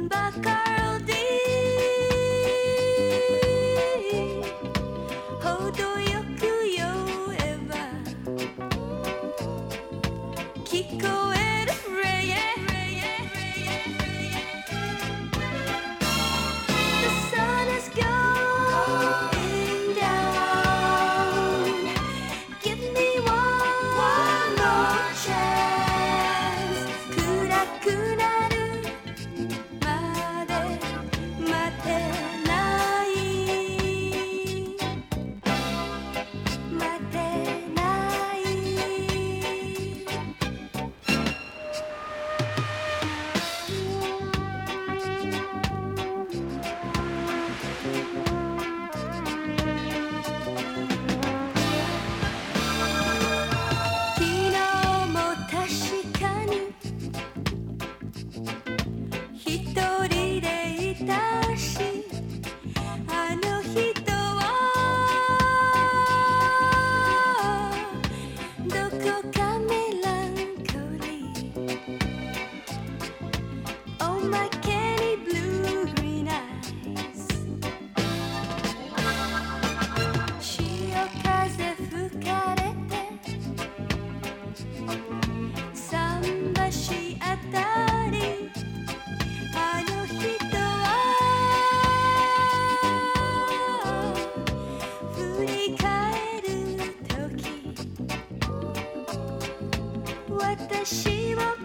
バカロディ程よく酔えば聞こえるレイ The sun is going down. Give me one more chance. 暗くなるまで待てない待てない昨日も確かに一人でいたしあの人はどこかメランコリー Oh my candy blue green eyes 潮風吹かれて桟橋あたりあの人は振り返るとき私を